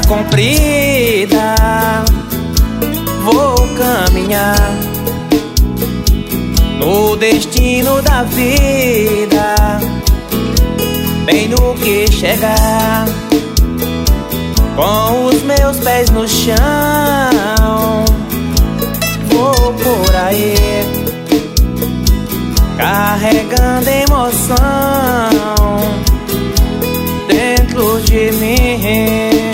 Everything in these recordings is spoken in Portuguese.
comprida vou caminhar no destino da vida, bem no que chegar, com os meus pés no chão. Vou por aí carregando emoção dentro de mim.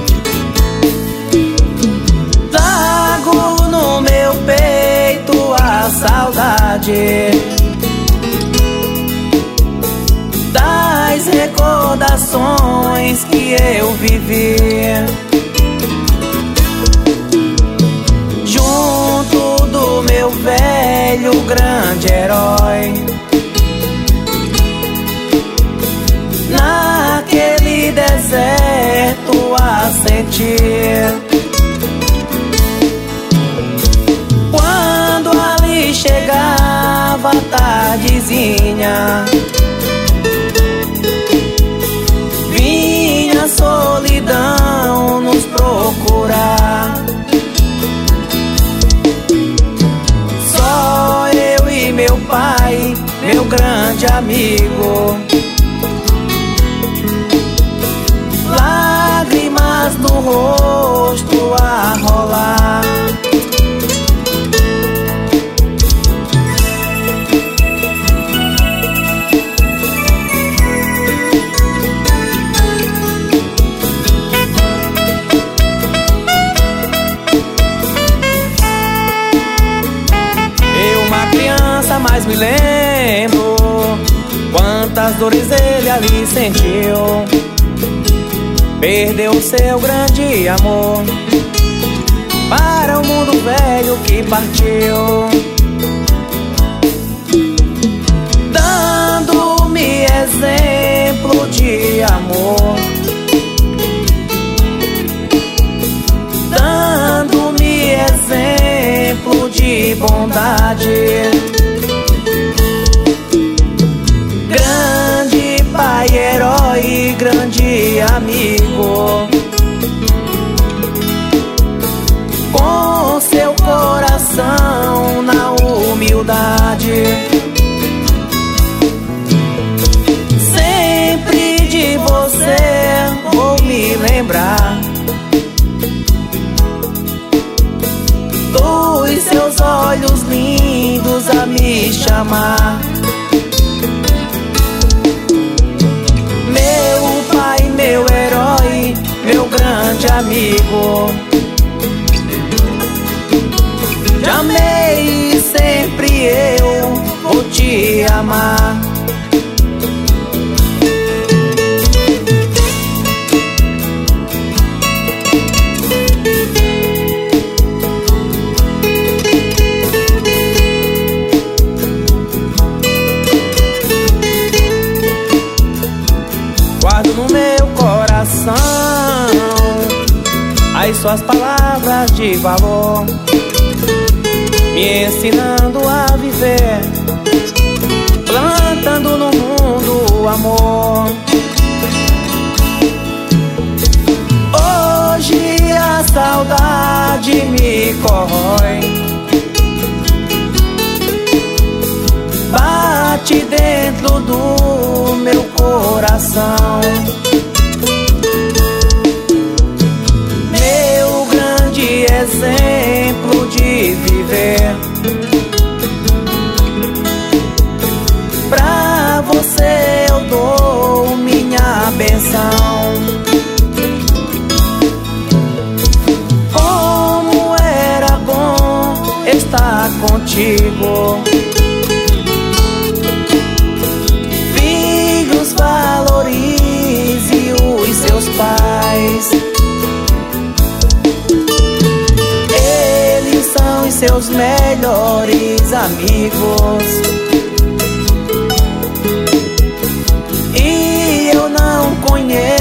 Trago no meu peito a saudade das recordações que eu vivi, junto do meu velho grande herói, naquele deserto a sentir. Quando ali chegava a tardezinha, vinha a solidão nos procurar. Só eu e meu pai, meu grande amigo, lágrimas no rosto a rolar. Mas me lembro quantas dores ele ali sentiu. Perdeu seu grande amor para o mundo velho que partiu, dando-me exemplo de amor, dando-me exemplo de bondade. Grande pai, herói, grande amigo, com seu coração na humildade, sempre de você vou me lembrar, dos seus olhos lindos a me chamar. Meu pai, meu herói, meu grande amigo, te amei e sempre eu vou te amar. Guardo no meu coração as suas palavras de valor, me ensinando a viver, plantando no mundo o amor. Hoje a saudade me corrói, bate dentro do meu coração. Meu grande exemplo de viver, pra você eu dou minha benção. Como era bom estar contigo, valorize os seus pais, eles são os seus melhores amigos, e eu não conheço